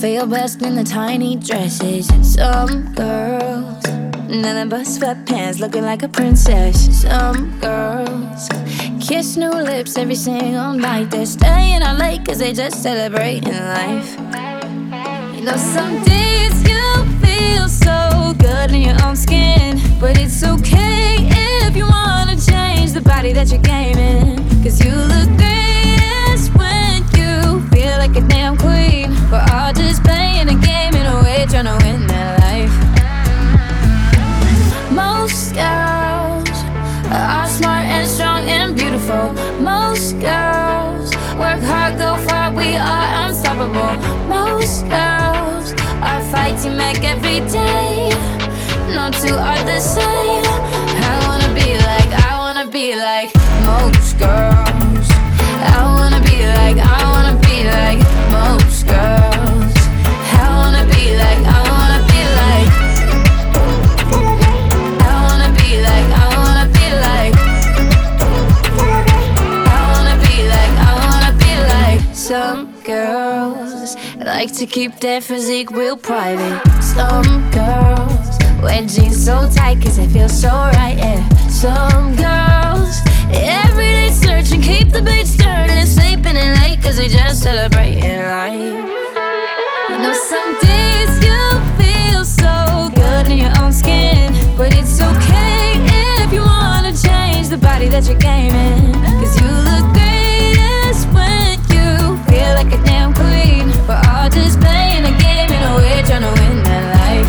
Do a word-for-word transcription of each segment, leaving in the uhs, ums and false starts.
feel best in the tiny dresses. Some girls, nothing but sweatpants, looking like a princess. Some girls kiss new lips every single night. They're staying out late cause they just celebrating life. You know, some days you feel so good in your own skin, but it's okay if you wanna change the body that you're gaming. Cause you look greatest when you feel like a damn queen. We're all just playing a game in a way, trying to win that life. Most girls are smart and strong and beautiful. Most girls work hard, go far, we are unstoppable. Most girls are fighting back every day. No two are the same. I wanna be like, I wanna be like most girls. I wanna be like, I wanna be like most girls. I wanna be like, I wanna be like, I wanna be like, I wanna be like, I wanna be like, I wanna be like. Some girls like to keep their physique real private. Some girls wear jeans so tight cause they feel so right, yeah. Some girls everyday searching, keep the beat stirred and sleeping in late cause they just celebrating life. You know, some days you feel so good in your own skin, but it's okay if you wanna change the body that you're gaming. Cause you look greatest when you feel like a damn queen. We're all just playing a game in a way, trying to win that life.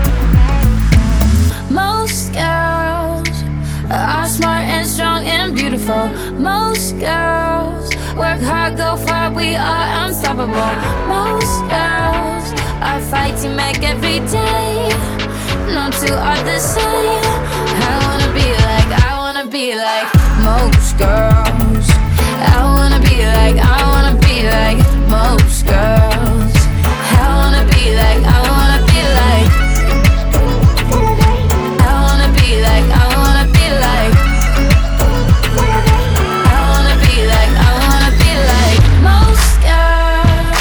Most girls are smart and strong and beautiful. Most girls work hard, go far, we are unstoppable. Most girls are fighting back every day. No two are the same. I wanna be like, I wanna be like most girls. I wanna be like, I wanna be like most girls. I wanna be like, I wanna be like, I wanna be like, I wanna be like, I wanna be like, I wanna be like most girls.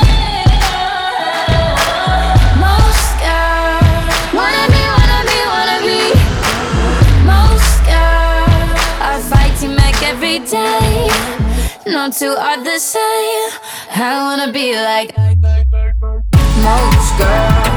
Most girls wanna be, wanna be, wanna be. Most girls are fighting back every day. No two are the same. I wanna be like most girls.